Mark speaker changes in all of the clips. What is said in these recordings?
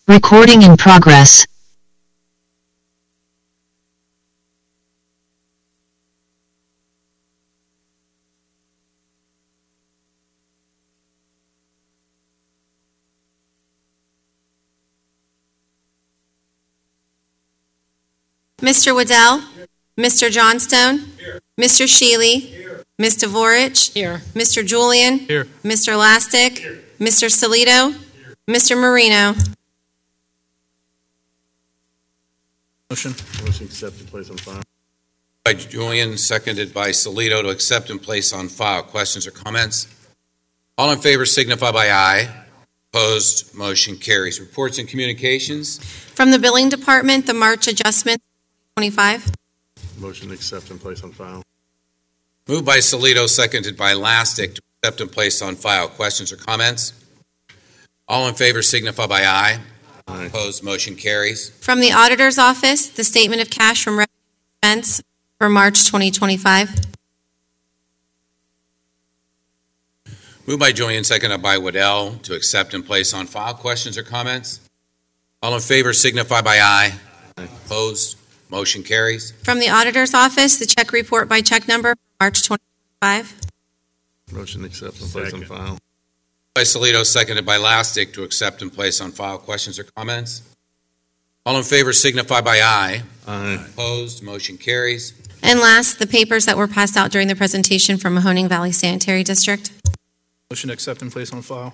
Speaker 1: Recording in progress.
Speaker 2: Mr. Waddell? Mr. Johnstone? Mr. Shealy? Ms. Dvorich?
Speaker 3: Here.
Speaker 2: Mr. Julian?
Speaker 3: Here.
Speaker 2: Mr. Lastic? Mr. Salito? Mr. Marino?
Speaker 3: Motion.
Speaker 4: Motion accept and place on file.
Speaker 5: By Julian, seconded by Salito, to accept and place on file. Questions or comments? All in favor signify by aye. Opposed, motion carries. Reports and communications.
Speaker 2: From the Billing Department, the March adjustment 25.
Speaker 4: Motion accept and place on file.
Speaker 5: Moved by Salito, seconded by Lastic, to accept and place on file. Questions or comments? All in favor signify by aye.
Speaker 4: Aye.
Speaker 5: Opposed, motion carries.
Speaker 2: From the Auditor's Office, the Statement of Cash from Revenue and Expense for March 2025.
Speaker 5: Moved by Julian, seconded by Waddell, to accept and place on file. Questions or comments? All in favor signify by aye.
Speaker 4: Aye.
Speaker 5: Opposed, motion carries.
Speaker 2: From the Auditor's Office, the check report by check number for March 2025.
Speaker 4: Motion accept and place on file.
Speaker 5: By Salito, seconded by Lastic, to accept and place on file. Questions or comments? All in favor signify by aye.
Speaker 4: Aye.
Speaker 5: Opposed, motion carries.
Speaker 2: And last, the papers that were passed out during the presentation from Mahoning Valley Sanitary District.
Speaker 3: Motion to accept and place on file.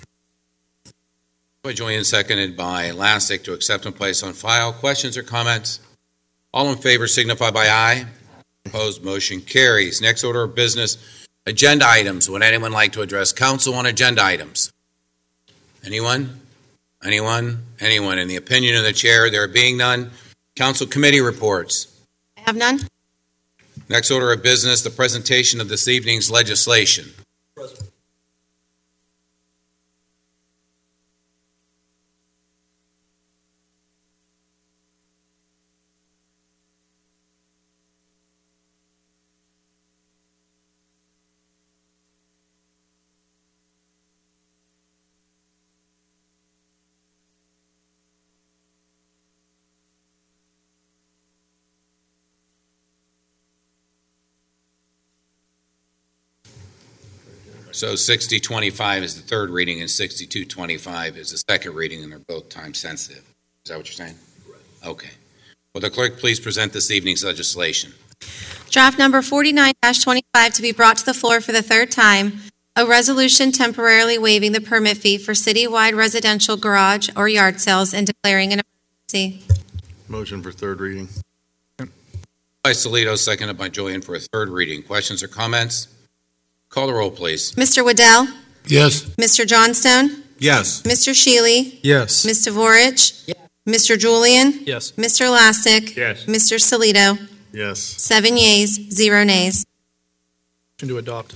Speaker 5: By Julian, seconded by Lastic, to accept and place on file. Questions or comments? All in favor signify by aye. Opposed, motion carries. Next order of business, agenda items. Would anyone like to address council on agenda items? Anyone? Anyone? Anyone? In the opinion of the chair, there being none. Council committee reports.
Speaker 2: I have none.
Speaker 5: Next order of business, the presentation of this evening's legislation. So 6025 is the third reading and 6225 is the second reading, and they're both time sensitive. Is that what you're saying? Right. Okay. Will the clerk please present this evening's legislation?
Speaker 2: Draft number 49-25 to be brought to the floor for the third time. A resolution temporarily waiving the permit fee for citywide residential garage or yard sales and declaring an emergency.
Speaker 4: Motion for third reading.
Speaker 5: By Salito, seconded by Julian for a third reading. Questions or comments? Call the roll, please.
Speaker 2: Mr. Waddell?
Speaker 6: Yes.
Speaker 2: Mr. Johnstone?
Speaker 6: Yes.
Speaker 2: Mr. Shealy?
Speaker 6: Yes.
Speaker 2: Ms. Dvorich?
Speaker 3: Yes.
Speaker 2: Mr. Julian?
Speaker 3: Yes.
Speaker 2: Mr. Lastic?
Speaker 4: Yes.
Speaker 2: Mr. Salito?
Speaker 4: Yes.
Speaker 2: 7 yeas, 0 nays.
Speaker 3: Motion to adopt.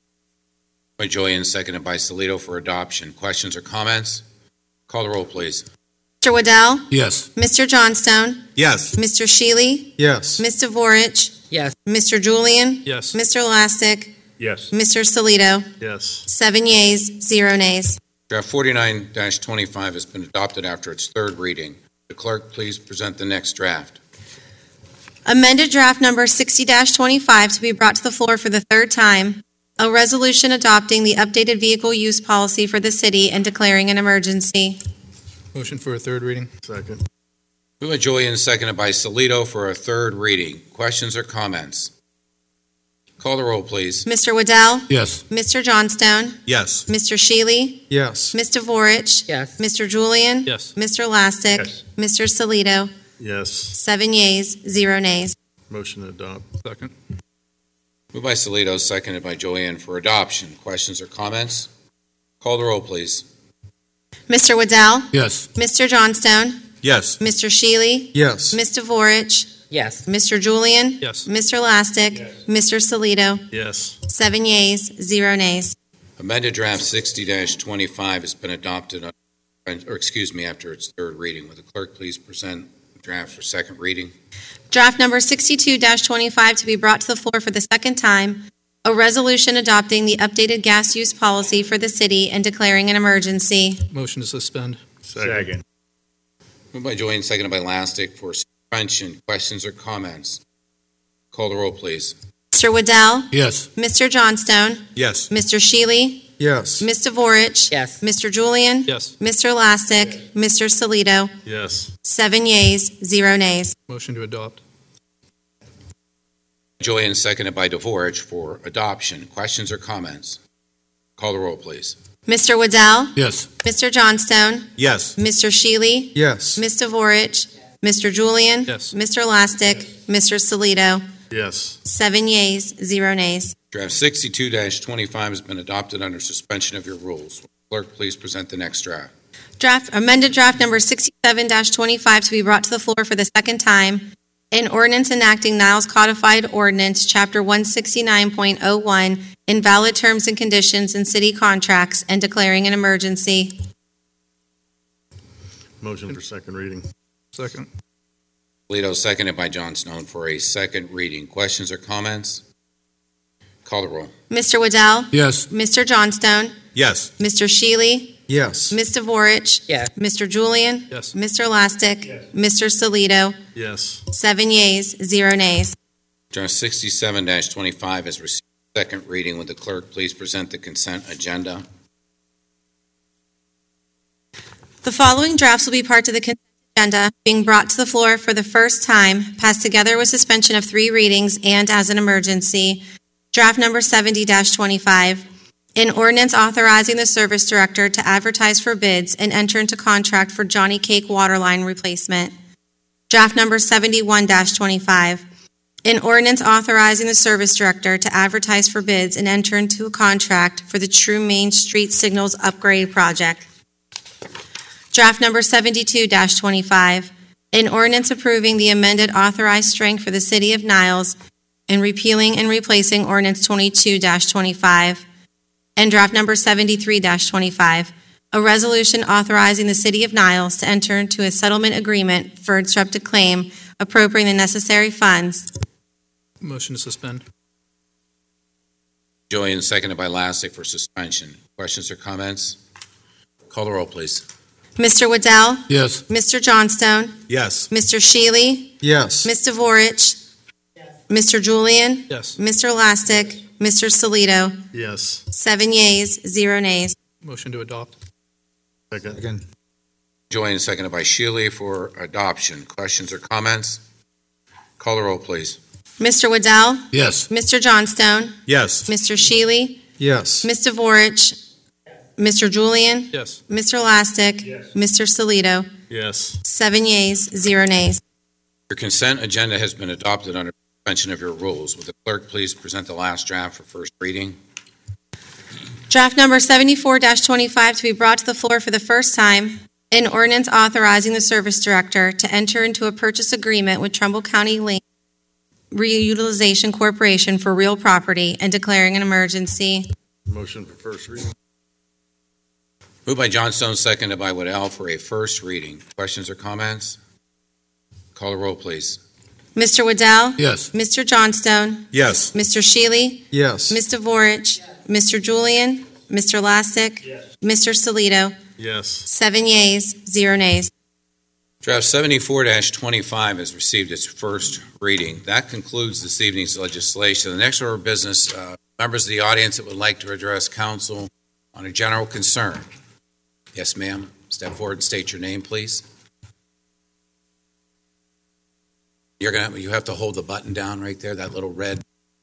Speaker 5: By Julian, seconded by Salito for adoption. Questions or comments? Call the roll, please.
Speaker 2: Mr. Waddell?
Speaker 6: Yes.
Speaker 2: Mr. Johnstone?
Speaker 6: Yes.
Speaker 2: Mr. Shealy?
Speaker 6: Yes.
Speaker 2: Ms. Dvorich?
Speaker 3: Yes.
Speaker 2: Mr. Julian?
Speaker 3: Yes.
Speaker 2: Mr. Lastic?
Speaker 4: Yes.
Speaker 2: Mr. Salito?
Speaker 4: Yes.
Speaker 2: 7 yeas, 0 nays.
Speaker 5: Draft 49-25 has been adopted after its third reading. The clerk please present the next draft.
Speaker 2: Amended draft number 60-25 to be brought to the floor for the third time. A resolution adopting the updated vehicle use policy for the city and declaring an emergency.
Speaker 3: Motion for a third reading.
Speaker 4: Second.
Speaker 5: Moved by Julian, seconded by Salito for a third reading. Questions or comments? Call the roll, please.
Speaker 2: Mr. Waddell?
Speaker 6: Yes.
Speaker 2: Mr. Johnstone?
Speaker 6: Yes.
Speaker 2: Mr. Shealy?
Speaker 6: Yes.
Speaker 2: Ms. Dvorich?
Speaker 3: Yes.
Speaker 2: Mr. Julian?
Speaker 3: Yes.
Speaker 2: Mr. Lastic?
Speaker 4: Yes.
Speaker 2: Mr. Salito?
Speaker 4: Yes.
Speaker 2: 7 yeas, 0 nays.
Speaker 4: Motion to adopt.
Speaker 3: Second.
Speaker 5: Moved by Salito, seconded by Julian for adoption. Questions or comments? Call the roll, please.
Speaker 2: Mr. Waddell?
Speaker 6: Yes.
Speaker 2: Mr. Johnstone?
Speaker 6: Yes.
Speaker 2: Mr. Shealy?
Speaker 6: Yes.
Speaker 2: Ms. Dvorich?
Speaker 3: Yes.
Speaker 2: Mr. Julian?
Speaker 3: Yes.
Speaker 2: Mr. Lastic? Mr. Salito?
Speaker 4: Yes.
Speaker 2: 7 yeas, 0 nays.
Speaker 5: Amended draft 60-25 has been adopted, after its third reading. Will the clerk please present the draft for second reading?
Speaker 2: Draft number 62-25 to be brought to the floor for the second time. A resolution adopting the updated gas use policy for the city and declaring an emergency.
Speaker 3: Motion to suspend.
Speaker 4: Second.
Speaker 5: Moved by Julian, seconded by Lastic for suspension. Questions or comments? Call the roll, please.
Speaker 2: Mr. Waddell?
Speaker 3: Yes.
Speaker 2: Mr. Johnstone?
Speaker 3: Yes.
Speaker 2: Mr. Shealy?
Speaker 3: Yes.
Speaker 2: Ms. Dvorak?
Speaker 6: Yes.
Speaker 2: Mr. Julian?
Speaker 3: Yes.
Speaker 2: Mr. Lastic? Mr. Solito?
Speaker 4: Yes.
Speaker 2: 7 yeas, 0 nays.
Speaker 3: Motion to adopt.
Speaker 5: Julian, seconded by Dvorak for adoption. Questions or comments? Call the roll, please.
Speaker 2: Mr. Waddell?
Speaker 3: Yes.
Speaker 2: Mr. Johnstone?
Speaker 3: Yes.
Speaker 2: Mr. Shealy?
Speaker 3: Yes.
Speaker 2: Ms. Dvorak? Mr. Julian?
Speaker 3: Yes.
Speaker 2: Mr. Lastic? Mr. Solito?
Speaker 4: Yes.
Speaker 2: 7 yeas, 0 nays.
Speaker 5: Draft 62-25 has been adopted under suspension of your rules. Clerk, please present the next draft.
Speaker 2: Amended draft number 67-25 to be brought to the floor for the second time. An ordinance enacting Niles Codified Ordinance, Chapter 169.01, invalid terms and conditions in city contracts and declaring an emergency.
Speaker 4: Motion for second reading.
Speaker 3: Second.
Speaker 5: Polito, seconded by Johnstone for a second reading. Questions or comments? Call the roll.
Speaker 2: Mr. Waddell?
Speaker 3: Yes.
Speaker 2: Mr. Johnstone?
Speaker 3: Yes.
Speaker 2: Mr. Shealy?
Speaker 3: Yes.
Speaker 2: Ms. Dvorak?
Speaker 6: Yes.
Speaker 2: Mr. Julian?
Speaker 3: Yes.
Speaker 2: Mr. Lastic? Mr. Solito?
Speaker 4: Yes.
Speaker 2: 7 yeas, 0 nays.
Speaker 5: Draft 67-25 has received second reading. Would the clerk please present the consent agenda?
Speaker 2: The following drafts will be part of the consent agenda being brought to the floor for the first time, passed together with suspension of 3 readings and as an emergency. Draft number 70-25, an ordinance authorizing the service director to advertise for bids and enter into contract for Johnny Cake waterline replacement. Draft number 71-25, an ordinance authorizing the service director to advertise for bids and enter into a contract for the True Main Street Signals Upgrade Project. Draft number 72-25, an ordinance approving the amended authorized strength for the City of Niles and repealing and replacing ordinance 22-25. And draft number 73-25, a resolution authorizing the City of Niles to enter into a settlement agreement for disrupted claim, appropriating the necessary funds.
Speaker 3: Motion to suspend.
Speaker 5: Julian, seconded by Lastic for suspension. Questions or comments? Call the roll, please.
Speaker 2: Mr. Waddell?
Speaker 3: Yes.
Speaker 2: Mr. Johnstone?
Speaker 3: Yes.
Speaker 2: Mr. Shealy?
Speaker 3: Yes.
Speaker 2: Ms. Dvorak? Mr. Julian?
Speaker 3: Yes.
Speaker 2: Mr. Lastic? Mr. Solito?
Speaker 4: Yes.
Speaker 2: 7 yeas, 0 nays.
Speaker 3: Motion to adopt.
Speaker 4: Second.
Speaker 5: Julian, seconded by Shealy for adoption. Questions or comments? Call the roll, please.
Speaker 2: Mr. Waddell?
Speaker 3: Yes.
Speaker 2: Mr. Johnstone?
Speaker 3: Yes.
Speaker 2: Mr. Shealy?
Speaker 3: Yes.
Speaker 2: Ms. Dvorak? Mr. Julian?
Speaker 3: Yes.
Speaker 2: Mr. Lastic? Mr. Solito?
Speaker 4: Yes.
Speaker 2: 7 yeas, 0 nays.
Speaker 5: Your consent agenda has been adopted under suspension of your rules. Would the clerk please present the last draft for first reading?
Speaker 2: Draft number 74-25 to be brought to the floor for the first time. An ordinance authorizing the service director to enter into a purchase agreement with Trumbull County Lane Reutilization Corporation for real property and declaring an emergency.
Speaker 4: Motion for first reading.
Speaker 5: Moved by Johnstone, seconded by Waddell for a first reading. Questions or comments? Call the roll, please.
Speaker 2: Mr. Waddell?
Speaker 3: Yes.
Speaker 2: Mr. Johnstone?
Speaker 3: Yes.
Speaker 2: Mr. Shealy?
Speaker 3: Yes.
Speaker 2: Ms. Dvorak? Mr. Julian? Mr. Lastic? Mr. Solito?
Speaker 4: Yes.
Speaker 2: 7 yeas, 0 nays.
Speaker 5: Draft 74-25 has received its first reading. That concludes this evening's legislation. The next order of business, members of the audience that would like to address council on a general concern. Yes, ma'am. Step forward and state your name, please. You have to hold the button down right there, that little red.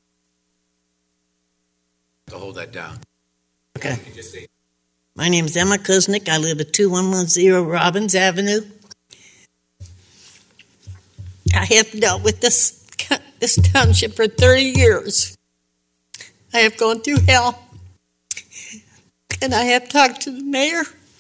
Speaker 5: To hold that down.
Speaker 6: Okay.
Speaker 5: You just say,
Speaker 6: My name is Emma Kuznick. I live at 2110 Robbins Avenue. I have dealt with this township for 30 years. I have gone through hell. And I have talked to the mayor,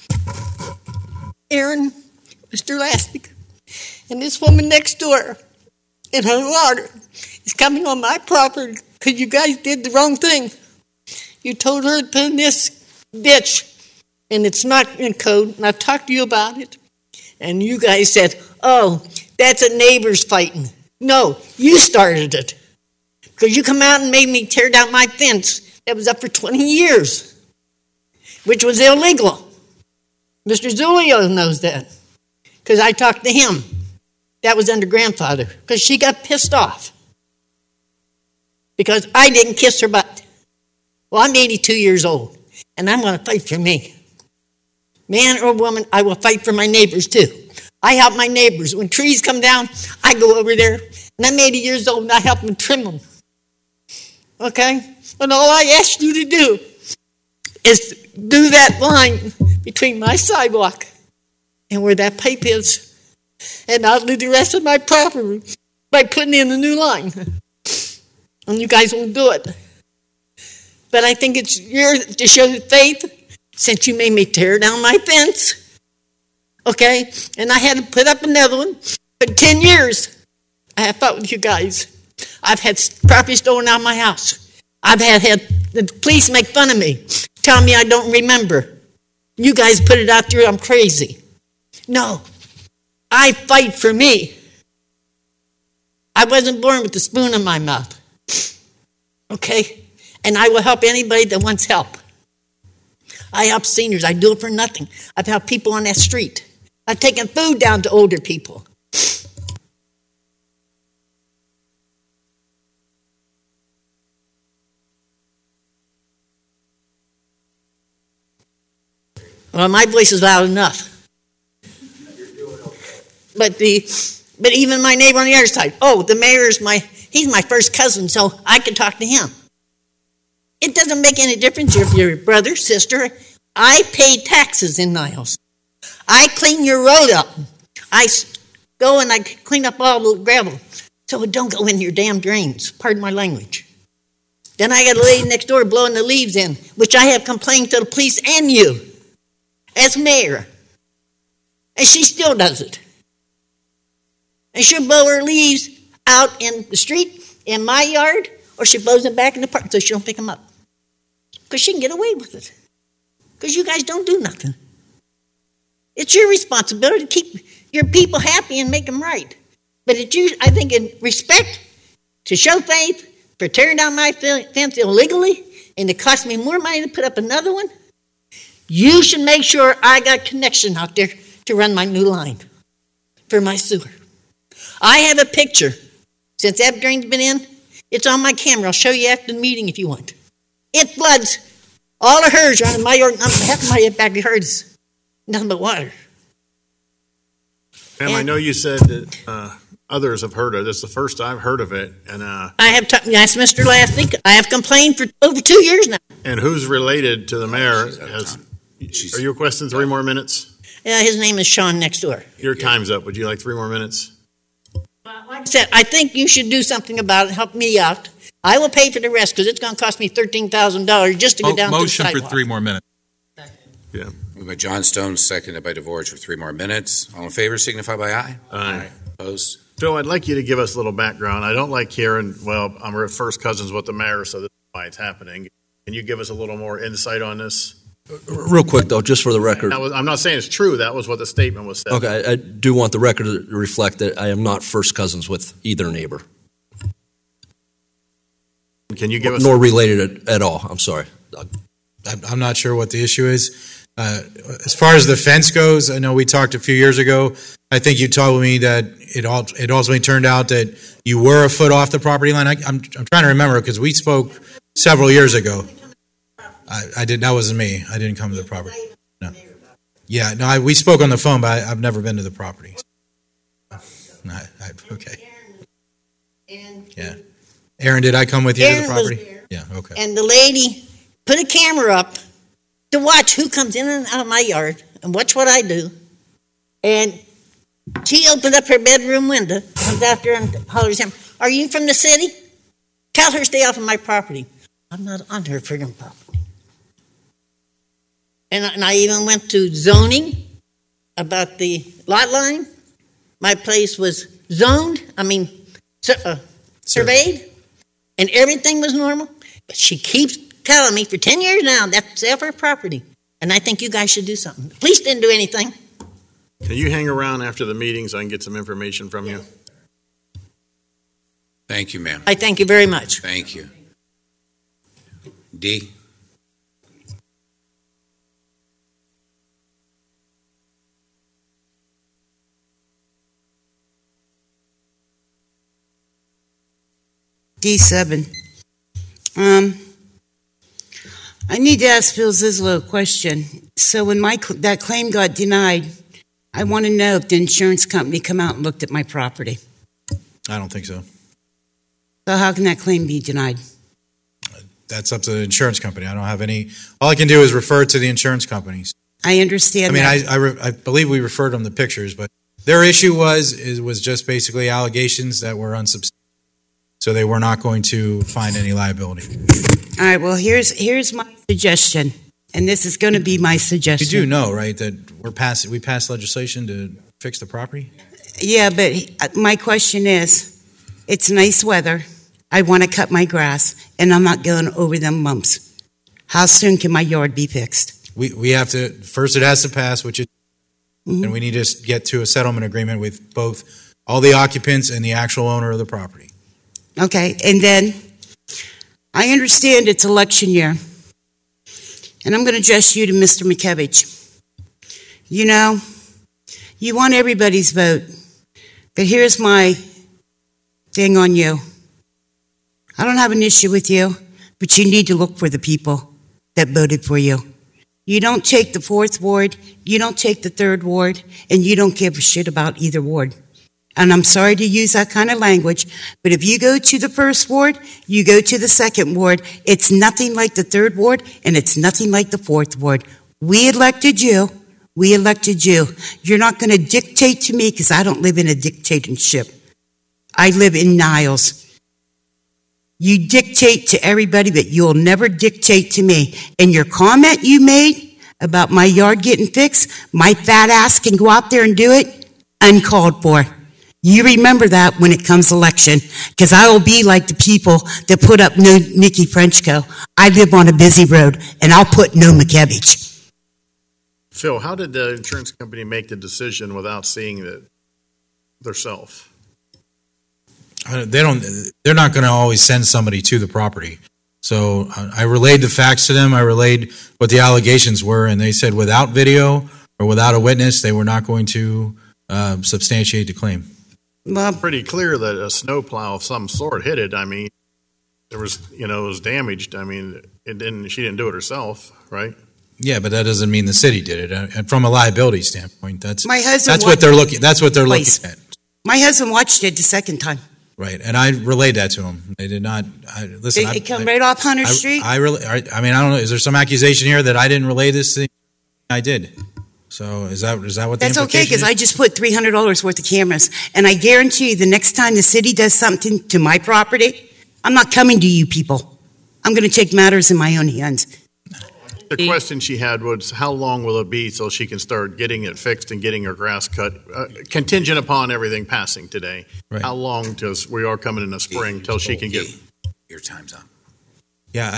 Speaker 6: Aaron, Mr. Lastic, and this woman next door. And her water is coming on my property because you guys did the wrong thing. You told her to put in this ditch, and it's not in code, and I've talked to you about it. And you guys said, oh, that's a neighbor's fighting. No, you started it. Because you come out and made me tear down my fence that was up for 20 years, which was illegal. Mr. Zulio knows that. because I talked to him. That was under grandfather, because she got pissed off because I didn't kiss her butt. Well, I'm 82 years old, and I'm going to fight for me. Man or woman, I will fight for my neighbors too. I help my neighbors. When trees come down, I go over there, and I'm 80 years old, and I help them trim them. Okay? And all I ask you to do is do that line between my sidewalk and where that pipe is. And I'll do the rest of my property by putting in a new line. And you guys won't do it. But I think it's yours to show faith, since you made me tear down my fence. Okay? And I had to put up another one. For 10 years, I have fought with you guys. I've had property stolen out of my house. I've had the police make fun of me, tell me I don't remember. You guys put it out there, I'm crazy. No. I fight for me. I wasn't born with a spoon in my mouth. Okay? And I will help anybody that wants help. I help seniors. I do it for nothing. I've helped people on that street. I've taken food down to older people. Well, my voice is loud enough. But even my neighbor on the other side, the mayor's he's my first cousin, so I can talk to him. It doesn't make any difference if you're brother, sister. I pay taxes in Niles. I clean your road up. I go and I clean up all the gravel so it don't go in your damn drains. Pardon my language. Then I got a lady next door blowing the leaves in, which I have complained to the police and you as mayor. And she still does it. And she'll blow her leaves out in the street, in my yard, or she blows them back in the park so she don't pick them up. Because she can get away with it. Because you guys don't do nothing. It's your responsibility to keep your people happy and make them right. But I think in respect, to show faith, for tearing down my fence illegally, and it cost me more money to put up another one, you should make sure I got connection out there to run my new line for my sewer. I have a picture. Since that drain's been in, it's on my camera. I'll show you after the meeting if you want. It floods. All of hers are on my yard. Half of my backyard is nothing but water.
Speaker 4: Pam, I know you said that others have heard of this. The first I've heard of it. And
Speaker 6: I have asked Mr. Lasnik. I have complained for over 2 years now.
Speaker 4: And who's related to the mayor? Are you requesting 3 more minutes?
Speaker 6: His name is Sean next door.
Speaker 4: Your time's up. Would you like 3 more minutes?
Speaker 6: Like I said, I think you should do something about it. Help me out. I will pay for the rest because it's going to cost me $13,000 just to go down to the sidewalk.
Speaker 7: Motion for 3 more minutes.
Speaker 4: Yeah.
Speaker 5: Moved by John Stone, seconded by DeVorge for 3 more minutes. All in favor signify by aye.
Speaker 4: Aye.
Speaker 5: Opposed?
Speaker 4: Phil, I'd like you to give us a little background. I don't like hearing, I'm first cousins with the mayor, so this is why it's happening. Can you give us a little more insight on this?
Speaker 8: Real quick, though, just for the record.
Speaker 4: I'm not saying it's true. That was what the statement was said.
Speaker 8: Okay, I do want the record to reflect that I am not first cousins with either neighbor.
Speaker 4: Can you give us...
Speaker 8: Nor related at all. I'm sorry.
Speaker 7: I'm not sure what the issue is. As far as the fence goes, I know we talked a few years ago. I think you told me that it ultimately turned out that you were a foot off the property line. I'm trying to remember because we spoke several years ago. That wasn't me. I didn't come to the property. No. Yeah, no, we spoke on the phone, but I've never been to the property. Okay. Yeah. Aaron, did I come with you to the property?
Speaker 6: Was there.
Speaker 7: Yeah, okay.
Speaker 6: And the lady put a camera up to watch who comes in and out of my yard and watch what I do. And she opened up her bedroom window, comes out there and hollers at him, "Are you from the city? Tell her stay off of my property." I'm not on her friggin' property. And I even went to zoning about the lot line. My place was zoned, surveyed, and everything was normal. But she keeps telling me for 10 years now that's her property. And I think you guys should do something. The police didn't do anything.
Speaker 4: Can you hang around after the meeting so I can get some information from you?
Speaker 5: Thank you, ma'am.
Speaker 6: I thank you very much.
Speaker 5: Thank you. D.
Speaker 9: D7. I need to ask Phil Zislo a question. So when that claim got denied, I want to know if the insurance company come out and looked at my property.
Speaker 7: I don't think so.
Speaker 9: So how can that claim be denied?
Speaker 7: That's up to the insurance company. I don't have any. All I can do is refer to the insurance companies.
Speaker 9: I understand.
Speaker 7: I believe we referred them the pictures, but their issue was just basically allegations that were unsubstantiated. So they were not going to find any liability.
Speaker 9: All right. Well, here's my suggestion, and this is going to be my suggestion.
Speaker 7: You do know, right, that we passed legislation to fix the property?
Speaker 9: Yeah, but my question is, it's nice weather. I want to cut my grass, and I'm not going over them bumps. How soon can my yard be fixed?
Speaker 7: We have to, first it has to pass, which is, and we need to get to a settlement agreement with both all the occupants and the actual owner of the property.
Speaker 9: Okay, and then I understand it's election year, and I'm going to address you to Mr. McKevich. You know, you want everybody's vote, but here's my thing on you. I don't have an issue with you, but you need to look for the people that voted for you. You don't take the 4th ward, you don't take the 3rd ward, and you don't give a shit about either ward. And I'm sorry to use that kind of language, but if you go to the 1st ward, you go to the 2nd ward, it's nothing like the 3rd ward, and it's nothing like the 4th ward. We elected you. You're not going to dictate to me because I don't live in a dictatorship. I live in Niles. You dictate to everybody, but you'll never dictate to me. And your comment you made about my yard getting fixed, my fat ass can go out there and do it, uncalled for. You remember that when it comes election, because I will be like the people that put up no Nikki Frenchco. I live on a busy road, and I'll put no McKevich.
Speaker 4: Phil, how did the insurance company make the decision without seeing it themselves?
Speaker 7: They're not going to always send somebody to the property. So I relayed the facts to them. I relayed what the allegations were, and they said without video or without a witness, they were not going to substantiate the claim.
Speaker 9: Well,
Speaker 4: pretty clear that a snowplow of some sort hit it. I mean, it was damaged. I mean, she didn't do it herself, right?
Speaker 7: Yeah, but that doesn't mean the city did it. And from a liability standpoint, that's what they're looking. That's what they're looking at.
Speaker 9: My husband watched it the 2nd time.
Speaker 7: Right, and I relayed that to him. They did not listen.
Speaker 9: It come right off Hunter Street.
Speaker 7: I don't know. Is there some accusation here that I didn't relay this thing? I did. So is that what?
Speaker 9: That's okay because I just put $300 worth of cameras, and I guarantee you, the next time the city does something to my property, I'm not coming to you people. I'm going to take matters in my own hands.
Speaker 4: The question she had was, how long will it be till she can start getting it fixed and getting her grass cut, contingent upon everything passing today? Right. How long does we are coming in the spring till she can get?
Speaker 5: Your time's up.
Speaker 7: Yeah,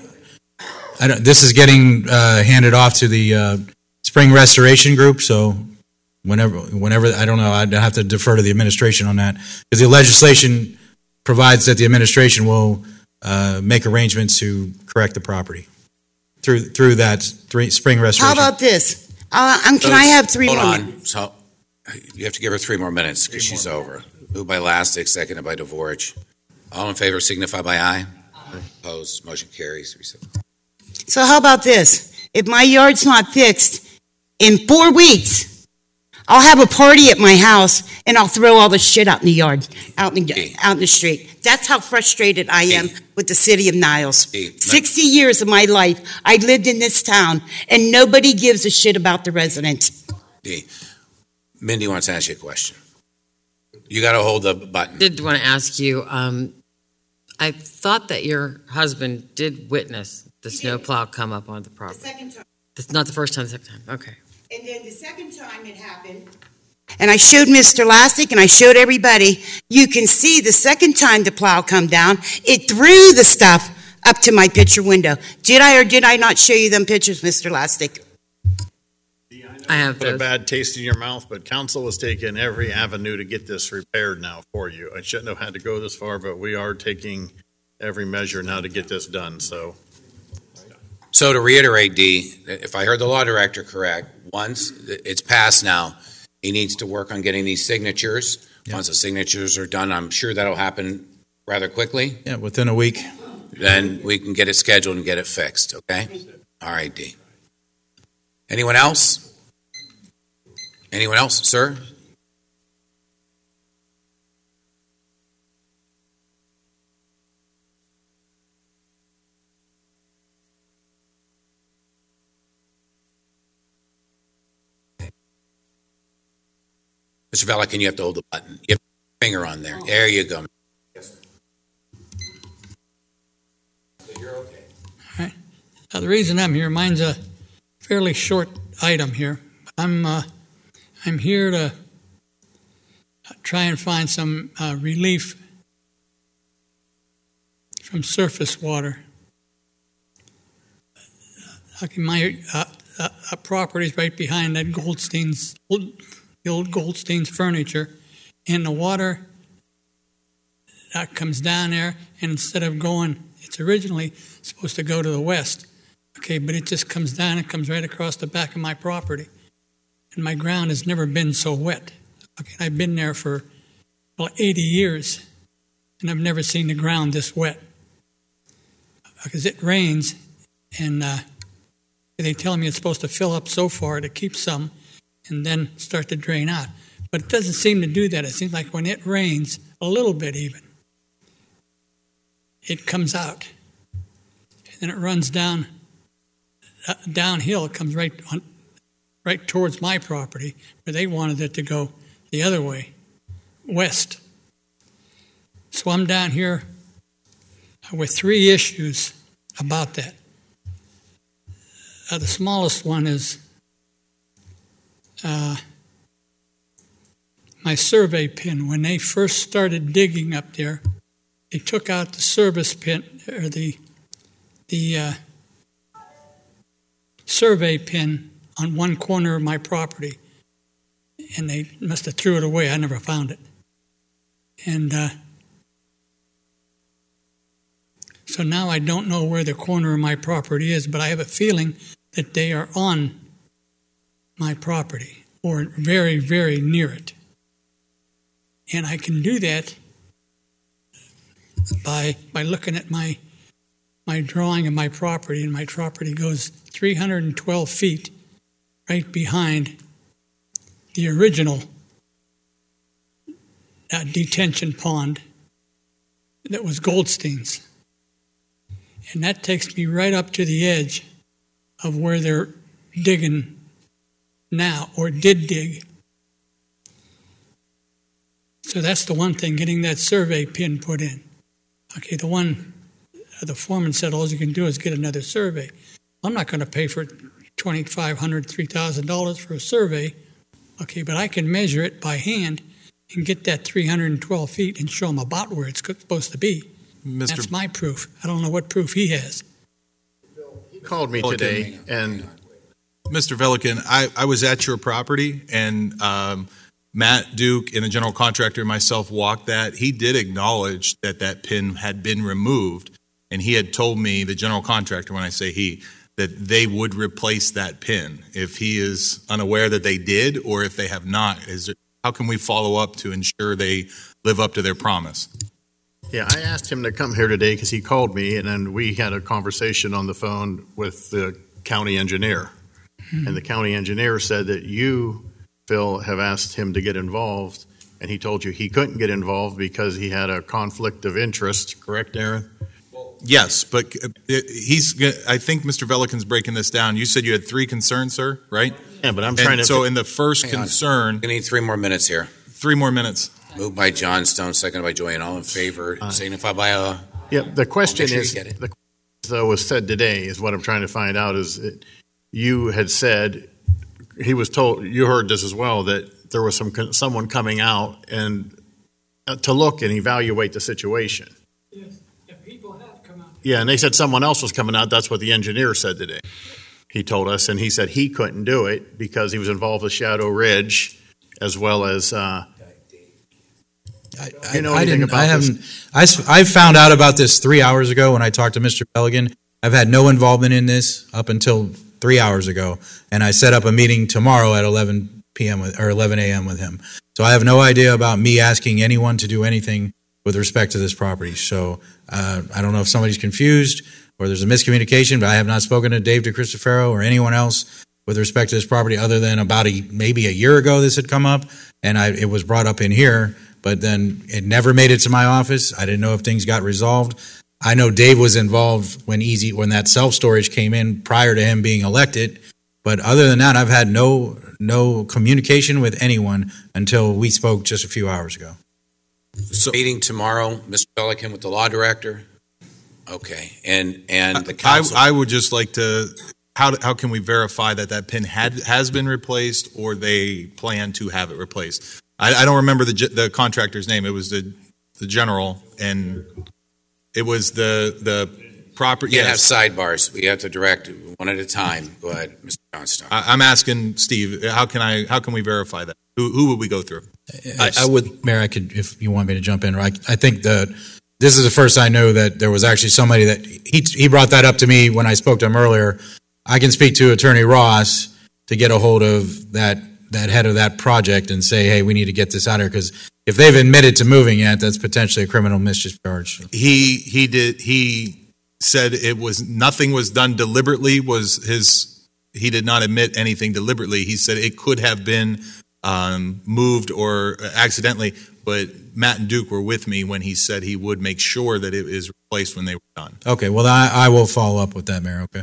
Speaker 7: I don't. This is getting handed off to the spring restoration group. So whenever I don't know, I'd have to defer to the administration on that because the legislation provides that the administration will make arrangements to correct the property. Through that spring restoration.
Speaker 9: How about this? Can I have 3 more minutes?
Speaker 5: Hold on. So you have to give her 3 more minutes because she's over. Moved by Lastic, seconded by Dvorak. All in favor signify by aye. Opposed, motion carries.
Speaker 9: So how about this? If my yard's not fixed in 4 weeks, I'll have a party at my house and I'll throw all the shit out in the yard, out in the street. That's how frustrated I am with the city of Niles. 60 years of my life, I lived in this town, and nobody gives a shit about the residents.
Speaker 5: Mindy wants to ask you a question. You got to hold the button.
Speaker 10: I did want to ask you, I thought that your husband did witness the snowplow come up on the property.
Speaker 9: The second time.
Speaker 10: It's not the first time, the second time. Okay.
Speaker 9: And then the second time it happened, and I showed Mr. Lastic and I showed everybody, you can see the second time the plow come down, it threw the stuff up to my picture window. Did I or did I not show you them pictures, Mr. Lastic?
Speaker 10: I have
Speaker 4: put a bad taste in your mouth, but council was taking every avenue to get this repaired now for you. I shouldn't have had to go this far, but we are taking every measure now to get this done. So
Speaker 5: to reiterate, D, if I heard the law director correct, once it's passed now, he needs to work on getting these signatures. Yep. Once the signatures are done, I'm sure that'll happen rather quickly?
Speaker 7: Yeah, within a week.
Speaker 5: Then we can get it scheduled and get it fixed, okay? All right, D. Anyone else? Anyone else, sir? Mr. Velican, you have to hold the button. You have your finger on there. There you go. Yes, sir. So you're okay.
Speaker 11: All right. Now, the reason I'm here, mine's a fairly short item here. I'm here to try and find some relief from surface water. My property's right behind that the old Goldstein's furniture, and the water that comes down there, and instead of going, it's originally supposed to go to the west, okay, but it just comes down and comes right across the back of my property. And my ground has never been so wet. Okay, I've been there for 80 years, and I've never seen the ground this wet. Because it rains, and they tell me it's supposed to fill up so far to keep some, and then start to drain out. But it doesn't seem to do that. It seems like when it rains, a little bit even, it comes out. And then it runs downhill. It comes right towards my property, where they wanted it to go the other way, west. So I'm down here with 3 issues about that. The smallest one is my survey pin. When they first started digging up there, they took out the service pin, or the survey pin on one corner of my property, and they must have threw it away. I never found it. And so now I don't know where the corner of my property is, but I have a feeling that they are on my property, or very, very near it. And I can do that by looking at my drawing of my property, and my property goes 312 feet right behind the original detention pond that was Goldstein's. And that takes me right up to the edge of where they're digging now, or did dig. So that's the one thing, getting that survey pin put in. Okay, the foreman said all you can do is get another survey. I'm not going to pay for $2,500, $3,000 for a survey. Okay, but I can measure it by hand and get that 312 feet and show them about where it's supposed to be. That's my proof. I don't know what proof he has.
Speaker 4: He called me today, and
Speaker 12: Mr. Velican, I was at your property, and Matt Duke and the general contractor and myself walked that. He did acknowledge that pin had been removed, and he had told me, the general contractor, when I say he, that they would replace that pin. If he is unaware that they did, or if they have not, how can we follow up to ensure they live up to their promise?
Speaker 4: Yeah, I asked him to come here today because he called me, and then we had a conversation on the phone with the county engineer. And the county engineer said that you, Phil, have asked him to get involved, and he told you he couldn't get involved because he had a conflict of interest. Correct, Aaron?
Speaker 12: Yes, but I think Mr. Velican's breaking this down. You said you had 3 concerns, sir, right?
Speaker 4: Yeah, but I'm trying to...
Speaker 12: So in the first concern...
Speaker 5: We need 3 more minutes here.
Speaker 12: 3 more minutes.
Speaker 5: Moved by John Stone, seconded by Joanne. All in favor, signify by a...
Speaker 4: Yeah, the question
Speaker 5: sure
Speaker 4: is, though, was said today, is what I'm trying to find out, is that you had said, he was told, you heard this as well, that there was someone coming out and to look and evaluate the situation.
Speaker 11: Yes, people have come out.
Speaker 4: Yeah, and they said someone else was coming out. That's what the engineer said today. He told us, and he said he couldn't do it because he was involved with Shadow Ridge, as well as...
Speaker 7: I found out about this 3 hours ago when I talked to Mr. Pelican. I've had no involvement in this up until 3 hours ago, and I set up a meeting tomorrow at 11 p.m. or 11 a.m. with him. So I have no idea about me asking anyone to do anything with respect to this property. So I don't know if somebody's confused or there's a miscommunication, but I have not spoken to Dave DeCristofaro or anyone else with respect to this property other than about maybe a year ago this had come up, and it was brought up in here, but then it never made it to my office. I didn't know if things got resolved. I know Dave was involved when that self-storage came in prior to him being elected, but other than that, I've had no communication with anyone until we spoke just a few hours ago.
Speaker 5: So, meeting tomorrow, Mr. Pelican, with the law director? Okay, and the council?
Speaker 12: I would just like to, how can we verify that pin has been replaced or they plan to have it replaced? I don't remember the contractor's name. It was the general, and it was the property.
Speaker 5: You have sidebars. We have to direct one at a time. Go ahead, Mr. Johnstone.
Speaker 12: I'm asking Steve, how can we verify that? Who would we go through?
Speaker 7: I would, Mayor, I could, if you want me to jump in. I think this is the first I know that there was actually somebody that he brought that up to me when I spoke to him earlier. I can speak to Attorney Ross to get a hold of that head of that project and say, hey, we need to get this out of here, because if they've admitted to moving it, that's potentially a criminal mischief charge.
Speaker 12: He did. He said nothing was done deliberately. He did not admit anything deliberately. He said it could have been moved or accidentally, but Matt and Duke were with me when he said he would make sure that it is replaced when they were done.
Speaker 7: Okay, well, I will follow up with that, Mayor, okay?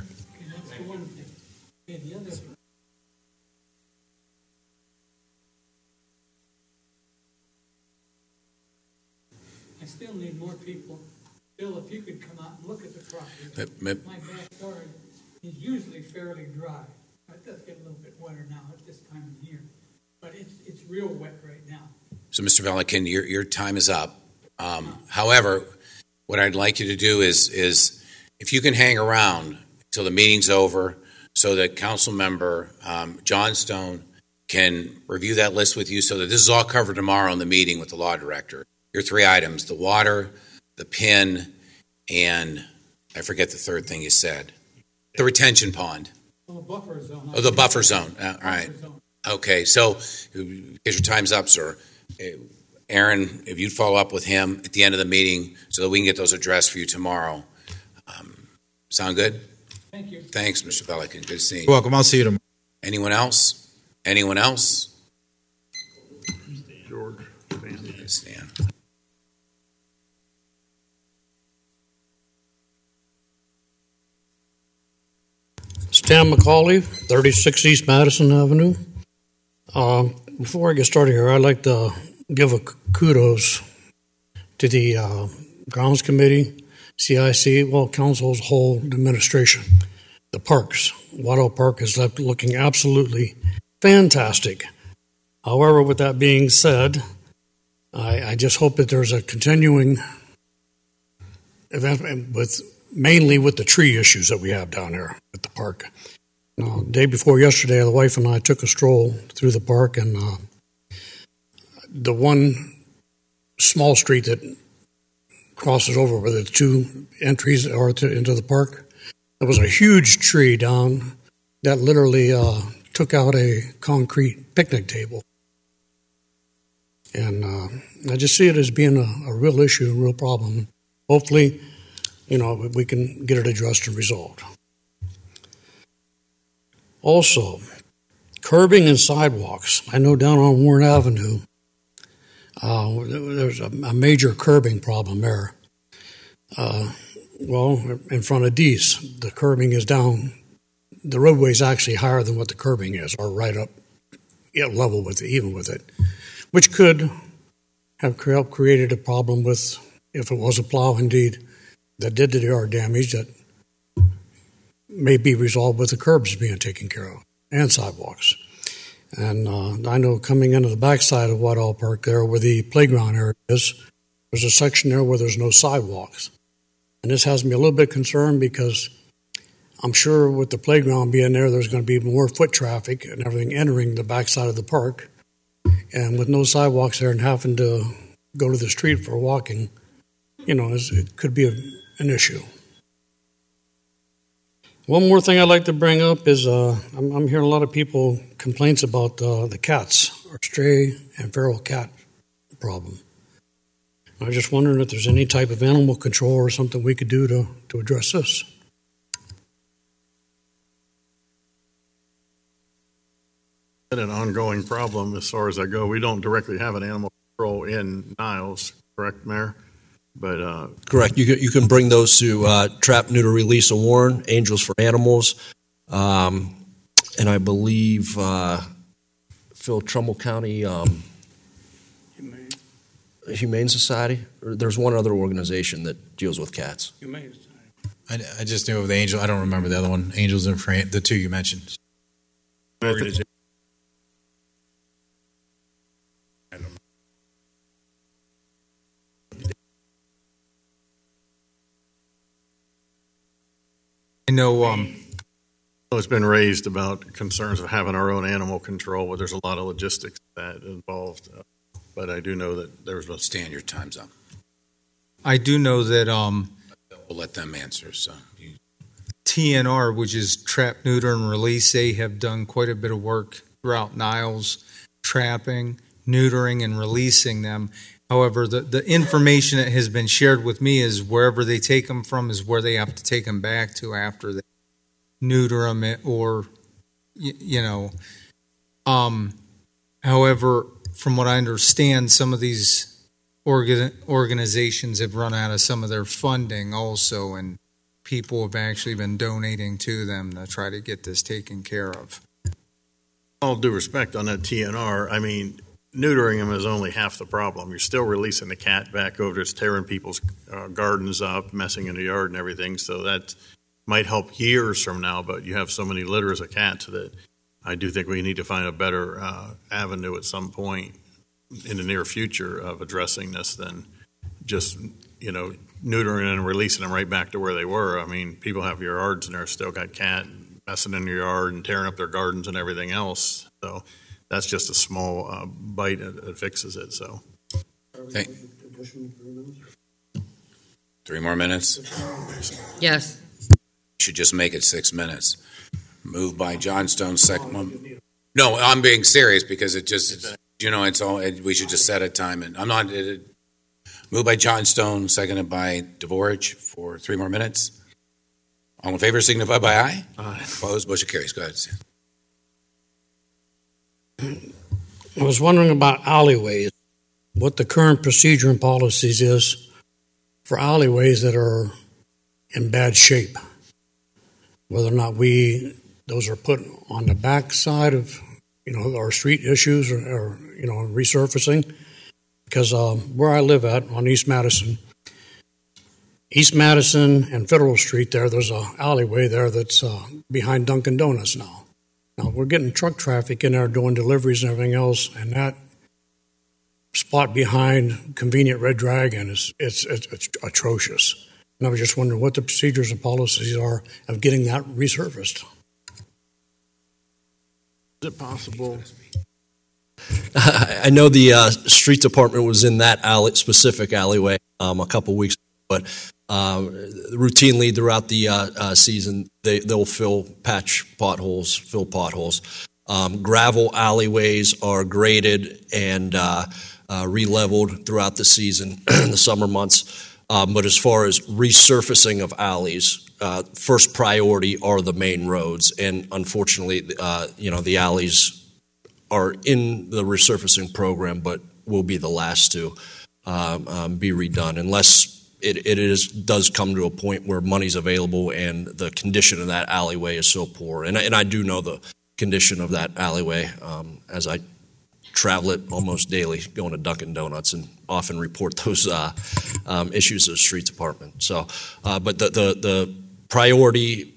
Speaker 11: I still need more people. Bill, if you could come out and look at the property. My backyard is usually fairly dry. It does get a little bit wetter now at this time of year, but it's real wet right now.
Speaker 5: So, Mr. Pelican, your time is up. However, what I'd like you to do is if you can hang around till the meeting's over so that Council Member Johnstone can review that list with you so that this is all covered tomorrow in the meeting with the law director. Your 3 items, the water, the PIN, and I forget the third thing you said. The retention pond.
Speaker 11: Well, the buffer zone.
Speaker 5: Oh, the buffer zone. All right. Okay, so your time's up, sir. Aaron, if you'd follow up with him at the end of the meeting so that we can get those addressed for you tomorrow. Sound good?
Speaker 11: Thank you.
Speaker 5: Thanks, Mr. Pelican. Good to see you.
Speaker 7: You're welcome. I'll see you tomorrow.
Speaker 5: Anyone else? Anyone else?
Speaker 4: George.
Speaker 5: Stan.
Speaker 13: Stan McCauley, 36 East Madison Avenue. Before I get started here, I'd like to give a kudos to the Grounds Committee, CIC, Council's whole administration. The parks, Waddell Park is looking absolutely fantastic. However, with that being said, I just hope that there's a continuing event mainly with the tree issues that we have down there at the park. The day before yesterday, the wife and I took a stroll through the park, and the one small street that crosses over where the 2 entries are into the park, there was a huge tree down that literally took out a concrete picnic table. And I just see it as being a real issue, a real problem. Hopefully, we can get it addressed and resolved. Also, curbing and sidewalks. I know down on Warren Avenue, there's a major curbing problem there. In front of Dees, the curbing is down. The roadway is actually higher than what the curbing is, or right up level with it, even with it, which could have created a problem with, if it was a plow indeed that did the yard damage, that may be resolved with the curbs being taken care of and sidewalks. And I know coming into the backside of Waddell Park there where the playground area is, there's a section there where there's no sidewalks. And this has me a little bit concerned because I'm sure with the playground being there, there's going to be more foot traffic and everything entering the backside of the park. And with no sidewalks there and having to go to the street for walking, it could be an issue. One more thing I'd like to bring up is I'm hearing a lot of people complaints about the cats, or stray and feral cat problem. I was just wondering if there's any type of animal control or something we could do to address this.
Speaker 4: An ongoing problem as far as I go. We don't directly have an animal control in Niles, correct, Mayor? But
Speaker 8: correct. You can bring those to Trap, Neuter, Release, and Warn, Angels for Animals, and I believe Phil Trumbull County Humane Society. There's one other organization that deals with cats.
Speaker 13: Humane.
Speaker 7: I just knew of the Angel. I don't remember the other one. Angels and the two you mentioned.
Speaker 14: I know
Speaker 4: it's been raised about concerns of having our own animal control, but there's a lot of logistics that involved. But I do know that there's a
Speaker 5: Stan, your time's up.
Speaker 14: I do know that
Speaker 5: We'll let them answer. So
Speaker 14: TNR, which is Trap, Neuter, and Release, they have done quite a bit of work throughout Niles, trapping, neutering, and releasing them. However, the information that has been shared with me is wherever they take them from is where they have to take them back to after they neuter them, or, however, from what I understand, some of these organizations have run out of some of their funding also, and people have actually been donating to them to try to get this taken care of.
Speaker 4: All due respect on that TNR, I mean, neutering them is only half the problem. You're still releasing the cat back over. It's tearing people's gardens up, messing in the yard and everything. So that might help years from now, but you have so many litters of cats that I do think we need to find a better avenue at some point in the near future of addressing this than just, neutering and releasing them right back to where they were. I mean, people have yards and they're still got cat messing in your yard and tearing up their gardens and everything else. So that's just a small bite that fixes it. So,
Speaker 5: 3 more minutes.
Speaker 10: Yes.
Speaker 5: Should just make it 6 minutes. Moved by Johnstone, second one. No, I'm being serious because it's all. We should just set a time, and I'm not. Moved by Johnstone, seconded by Dvorak for 3 more minutes. All in favor, signify by aye.
Speaker 4: Aye.
Speaker 5: Opposed, motion carries. Go ahead, Sam.
Speaker 13: I was wondering about alleyways, what the current procedure and policies is for alleyways that are in bad shape. Whether or not those are put on the back side of, our street issues or resurfacing. Because where I live at on East Madison and Federal Street there's a alleyway there that's behind Dunkin' Donuts now. Now, we're getting truck traffic in there doing deliveries and everything else, and that spot behind Convenient Red Dragon it's atrocious. And I was just wondering what the procedures and policies are of getting that resurfaced.
Speaker 4: Is it possible?
Speaker 8: I know the street department was in that specific alleyway a couple weeks ago, but routinely throughout the season, they'll fill potholes. Gravel alleyways are graded and re-leveled throughout the season in the summer months. But as far as resurfacing of alleys, first priority are the main roads, and unfortunately, the alleys are in the resurfacing program, but will be the last to be redone unless it does come to a point where money's available and the condition of that alleyway is so poor. And I do know the condition of that alleyway as I travel it almost daily, going to Dunkin' Donuts, and often report those issues to the street department. So, but the priority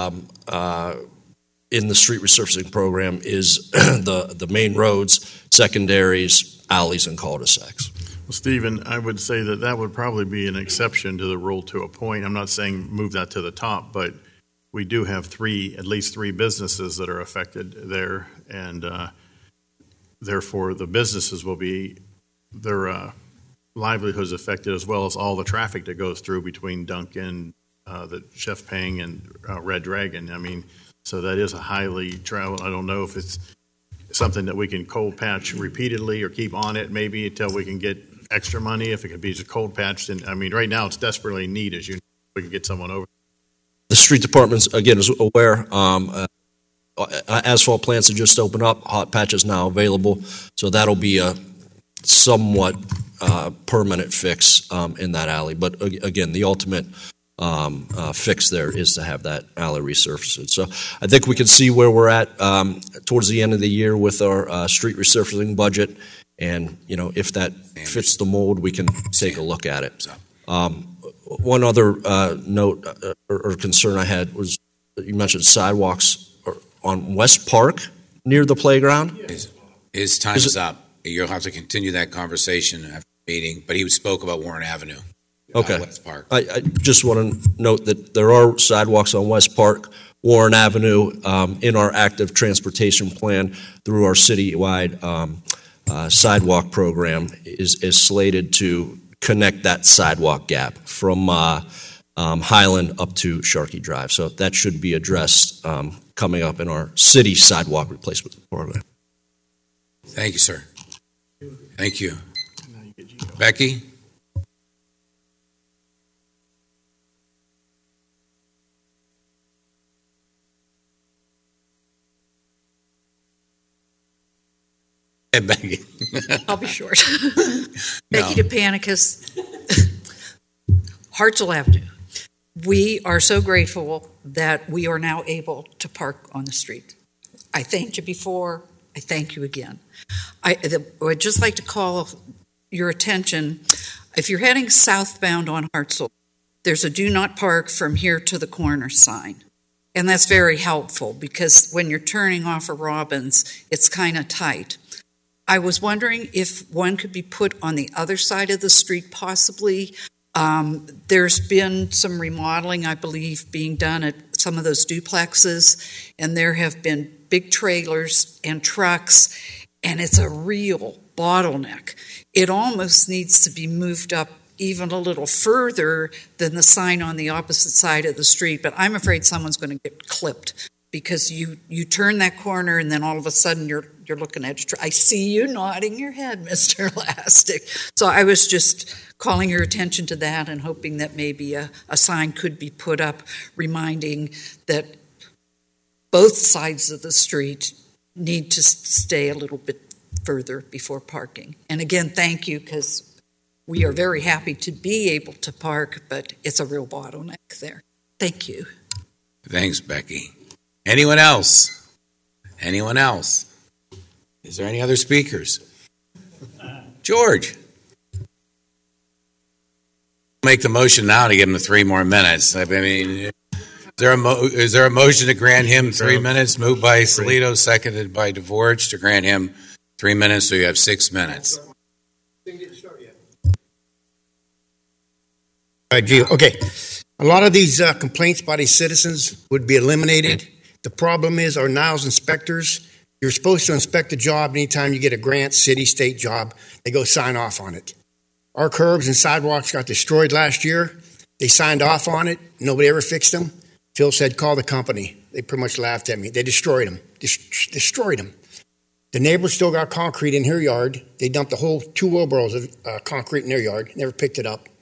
Speaker 8: in the street resurfacing program is the main roads, secondaries, alleys, and cul-de-sacs.
Speaker 4: Well, Stephen, I would say that would probably be an exception to the rule to a point. I'm not saying move that to the top, but we do have at least three businesses that are affected there, and therefore the businesses will be, their livelihoods affected, as well as all the traffic that goes through between Dunkin', the Chef Pang, and Red Dragon. I mean, so that is a highly traveled. I don't know if it's something that we can cold patch repeatedly or keep on it maybe until we can get extra money, if it could be just cold patched. And I mean, right now it's desperately in need, as you know, we could get someone over.
Speaker 8: The street department, again, is aware. Asphalt plants have just opened up. Hot patch is now available. So that'll be a somewhat permanent fix in that alley. But again, the ultimate fix there is to have that alley resurfaced. So I think we can see where we're at towards the end of the year with our street resurfacing budget. And, you know, if that fits the mold, we can take a look at it. One other note or concern I had was you mentioned sidewalks on West Park near the playground.
Speaker 5: His time is up. You'll have to continue that conversation after the meeting, but he spoke about Warren Avenue.
Speaker 8: Okay.
Speaker 5: West Park.
Speaker 8: I just want to note that there are sidewalks on West Park, Warren Avenue, in our active transportation plan through our citywide sidewalk program is slated to connect that sidewalk gap from Highland up to Sharkey Drive. So that should be addressed coming up in our city sidewalk replacement program.
Speaker 5: Thank you, sir. Thank you. Becky? Becky.
Speaker 15: I'll be short. Becky DePanicus, Hartzell Avenue. We are so grateful that we are now able to park on the street. I thanked you before. I thank you again. I would just like to call your attention. If you're heading southbound on Hartzell, there's a do not park from here to the corner sign. And that's very helpful because when you're turning off of Robbins, it's kind of tight. I was wondering if one could be put on the other side of the street, possibly. There's been some remodeling, I believe, being done at some of those duplexes, and there have been big trailers and trucks, and it's a real bottleneck. It almost needs to be moved up even a little further than the sign on the opposite side of the street, but I'm afraid someone's going to get clipped because you turn that corner and then all of a sudden you're looking at I see you nodding your head, Mr. Lastic. So I was just calling your attention to that and hoping that maybe a sign could be put up reminding that both sides of the street need to stay a little bit further before parking. And again, thank you, because we are very happy to be able to park, but it's a real bottleneck there. Thank you.
Speaker 5: Thanks, Becky. Anyone else? Anyone else? Is there any other speakers? George. Make the motion now to give him 3 more minutes. I mean, is there a motion to grant him 3 minutes? Moved by Salito, seconded by DeVorge to grant him 3 minutes, so you have 6 minutes.
Speaker 16: Okay. A lot of these complaints by these citizens would be eliminated. The problem is our Niles inspectors, you're supposed to inspect a job anytime you get a grant, city, state job. They go sign off on it. Our curbs and sidewalks got destroyed last year. They signed off on it. Nobody ever fixed them. Phil said, call the company. They pretty much laughed at me. They destroyed them. Destroyed them. The neighbors still got concrete in her yard. They dumped the whole 2 wheelbarrows of concrete in their yard. Never picked it up.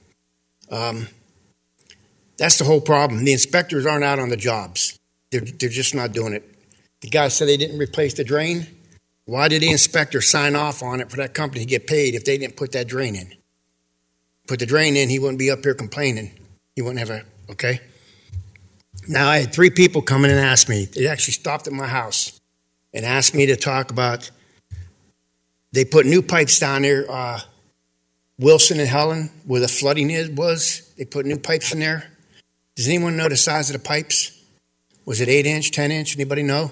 Speaker 16: That's the whole problem. The inspectors aren't out on the jobs. They're just not doing it. The guy said they didn't replace the drain. Why did the inspector sign off on it for that company to get paid if they didn't put that drain in? Put the drain in, he wouldn't be up here complaining. He wouldn't have okay? Now, I had 3 people come in and ask me. They actually stopped at my house and asked me to talk about, they put new pipes down there, Wilson and Helen, where the flooding was. They put new pipes in there. Does anyone know the size of the pipes? Was it 8-inch, 10-inch? Anybody know?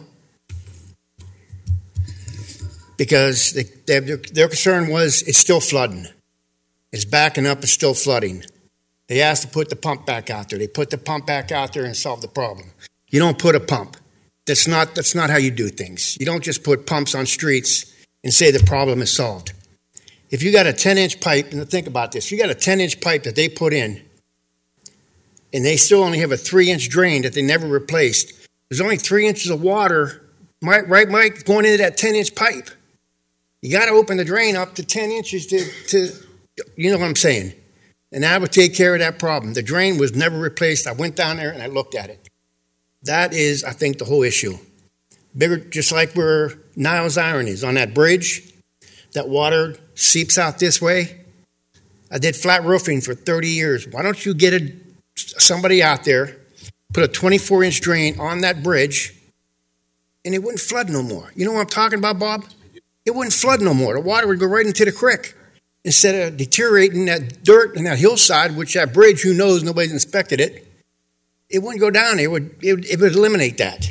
Speaker 16: Because their concern was it's still flooding. It's backing up, it's still flooding. They asked to put the pump back out there. They put the pump back out there and solved the problem. You don't put a pump. That's not how you do things. You don't just put pumps on streets and say the problem is solved. If you got a 10-inch pipe, and think about this, you got a 10-inch pipe that they put in, and they still only have a 3-inch drain that they never replaced. There's only 3 inches of water, Mike, going into that 10-inch pipe. You got to open the drain up to 10 inches to You know what I'm saying? And that would take care of that problem. The drain was never replaced. I went down there and I looked at it. That is, I think, the whole issue. Bigger, just like where Niles Iron is on that bridge, that water seeps out this way. I did flat roofing for 30 years. Why don't you get somebody out there, put a 24-inch drain on that bridge, and it wouldn't flood no more. You know what I'm talking about, Bob? It wouldn't flood no more. The water would go right into the creek. Instead of deteriorating that dirt and that hillside, which that bridge, who knows, nobody's inspected it, it wouldn't go down. It would eliminate that.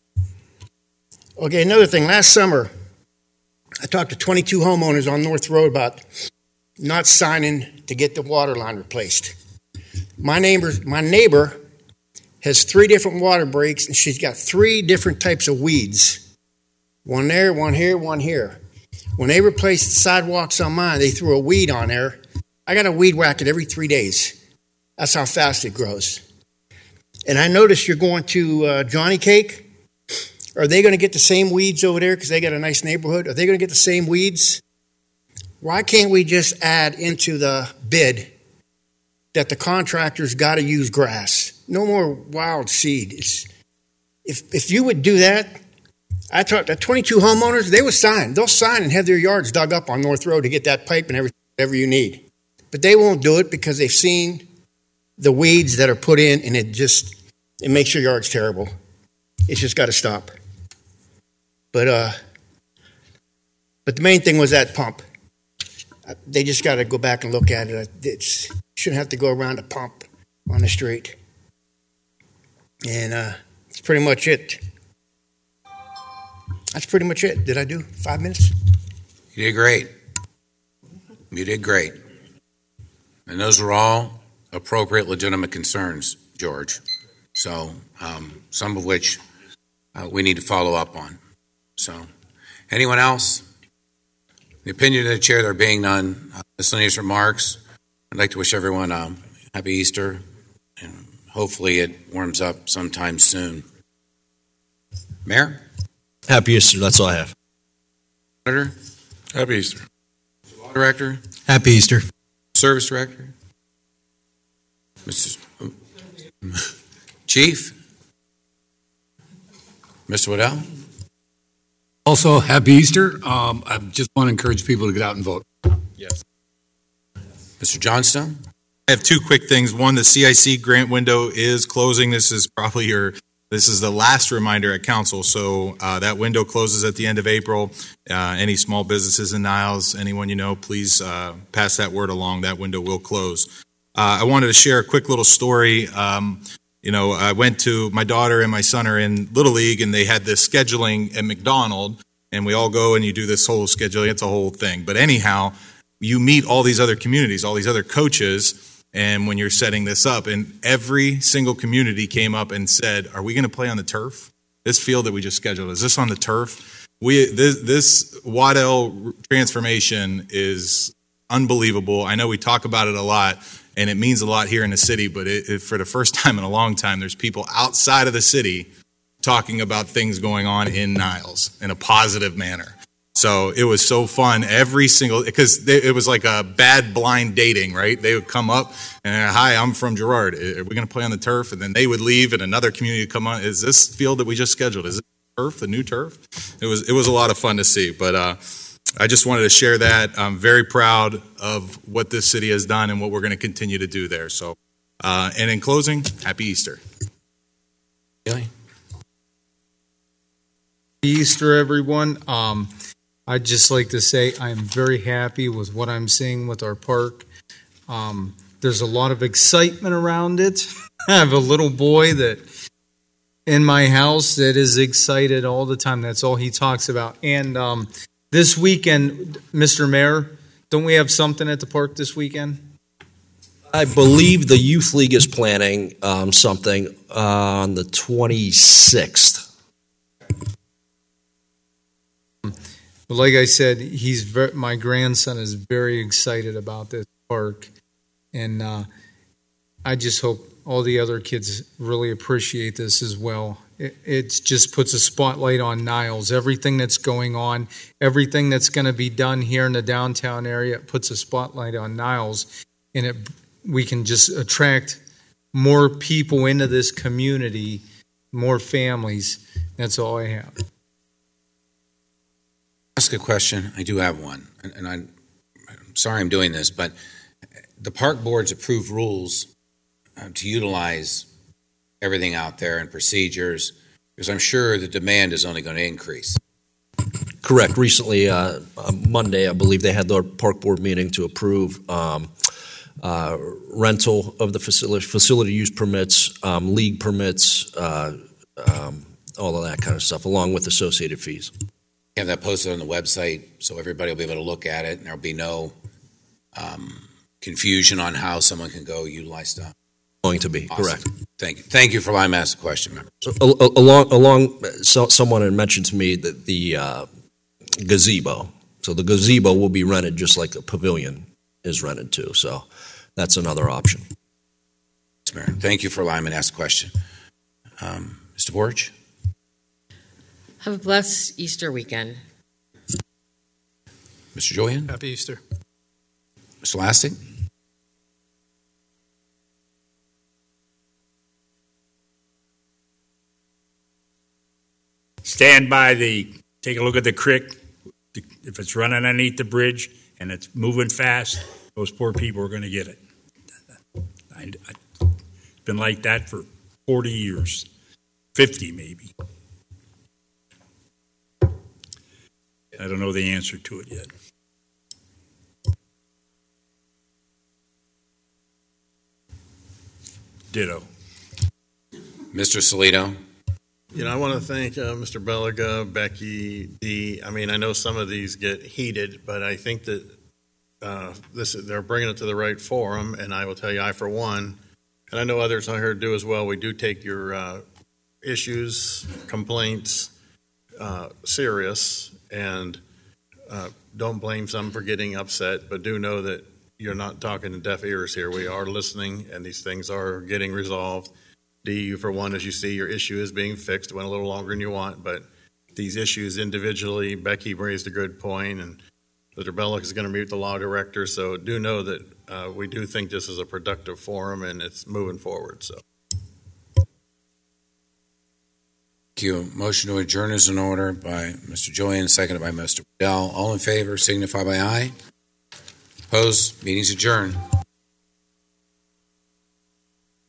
Speaker 16: Okay, another thing. Last summer, I talked to 22 homeowners on North Road about not signing to get the water line replaced. My neighbor has 3 different water breaks, and she's got 3 different types of weeds. One there, one here, one here. When they replaced the sidewalks on mine, they threw a weed on there. I got to weed whack it every 3 days. That's how fast it grows. And I noticed you're going to Johnny Cake. Are they going to get the same weeds over there because they got a nice neighborhood? Are they going to get the same weeds? Why can't we just add into the bid that the contractor's got to use grass? No more wild seed. If you would do that, I talked to 22 homeowners, they would sign. They'll sign and have their yards dug up on North Road to get that pipe and everything, whatever you need. But they won't do it because they've seen the weeds that are put in, and it makes your yards terrible. It's just got to stop. But the main thing was that pump. They just got to go back and look at it. It shouldn't have to go around a pump on the street. And that's pretty much it. That's pretty much it. Did I do 5 minutes?
Speaker 5: You did great. You did great. And those are all appropriate, legitimate concerns, George. So some of which we need to follow up on. So anyone else? The opinion of the chair, there being none. Miscellaneous remarks. I'd like to wish everyone a happy Easter, and hopefully it warms up sometime soon. Mayor?
Speaker 8: Happy Easter. That's all I have.
Speaker 5: Senator?
Speaker 12: Happy Easter.
Speaker 5: Director?
Speaker 7: Happy Easter.
Speaker 5: Service Director? Chief? Mr. Waddell?
Speaker 17: Also, happy Easter. I just want to encourage people to get out and vote.
Speaker 12: Yes.
Speaker 5: Mr. Johnstone?
Speaker 12: I have 2 quick things. One, the CIC grant window is closing. This is the last reminder at council. So that window closes at the end of April. Any small businesses in Niles, anyone you know, please pass that word along. That window will close. I wanted to share a quick little story. I went to, my daughter and my son are in Little League, and they had this scheduling at McDonald, and we all go and you do this whole scheduling. It's a whole thing. But anyhow, you meet all these other communities, all these other coaches, and when you're setting this up, and every single community came up and said, are we going to play on the turf? This field that we just scheduled, is this on the turf? This Waddell transformation is unbelievable. I know we talk about it a lot, and it means a lot here in the city, but for the first time in a long time, there's people outside of the city talking about things going on in Niles in a positive manner. So it was so fun. Because it was like a bad blind dating, right? They would come up and, hi, I'm from Girard. Are we going to play on the turf? And then they would leave and another community would come on. Is this field that we just scheduled? Is it turf, the new turf? It was a lot of fun to see. But I just wanted to share that. I'm very proud of what this city has done and what we're going to continue to do there. So, and in closing, happy Easter.
Speaker 5: Really?
Speaker 14: Easter, everyone. I'd just like to say I'm very happy with what I'm seeing with our park. There's a lot of excitement around it. I have a little boy that in my house that is excited all the time. That's all he talks about. And this weekend, Mr. Mayor, don't we have something at the park this weekend?
Speaker 8: I believe the Youth League is planning something on the 26th.
Speaker 14: But like I said, my grandson is very excited about this park, and I just hope all the other kids really appreciate this as well. It just puts a spotlight on Niles. Everything that's going on, everything that's going to be done here in the downtown area, it puts a spotlight on Niles, and we can just attract more people into this community, more families. That's all I have.
Speaker 5: Ask a question. I do have one, and I'm sorry I'm doing this, but the park board's approved rules to utilize everything out there and procedures, because I'm sure the demand is only going to increase.
Speaker 8: Correct. Recently, Monday, I believe they had their park board meeting to approve rental of the facility use permits, league permits, all of that kind of stuff, along with associated fees.
Speaker 5: Have that posted on the website so everybody will be able to look at it, and there'll be no confusion on how someone can go utilize stuff.
Speaker 8: Going to be,
Speaker 5: awesome.
Speaker 8: Correct.
Speaker 5: Thank you. Thank you for allowing me to ask the question, members.
Speaker 8: Someone had mentioned to me that the gazebo. So the gazebo will be rented just like the pavilion is rented too. So that's another option.
Speaker 5: Thank you for allowing me to ask the question. Mr. Borch?
Speaker 10: Have a blessed Easter weekend.
Speaker 5: Mr. Joyan?
Speaker 3: Happy Easter.
Speaker 5: Mr. Lastig?
Speaker 18: Stand by take a look at the creek. If it's running underneath the bridge and it's moving fast, those poor people are going to get it. It's been like that for 40 years, 50 maybe. I don't know the answer to it yet. Ditto.
Speaker 5: Mr. Salito?
Speaker 4: I want to thank Mr. Belaga, Becky, Dee. I mean, I know some of these get heated, but I think that they're bringing it to the right forum, and I will tell you, I, for one, and I know others on here do as well, we do take your issues, complaints serious, and don't blame some for getting upset, but do know that you're not talking to deaf ears here. We are listening, and these things are getting resolved. D, you, for one, as you see, your issue is being fixed. It went a little longer than you want, but these issues individually, Becky raised a good point, and Mr. Bellick is going to meet with the law director, so do know that we do think this is a productive forum, and it's moving forward. So,
Speaker 5: Thank you. Motion to adjourn is in order by Mr. Joyan, seconded by Mr. Bell. All in favor signify by aye. Opposed? Meeting's adjourned.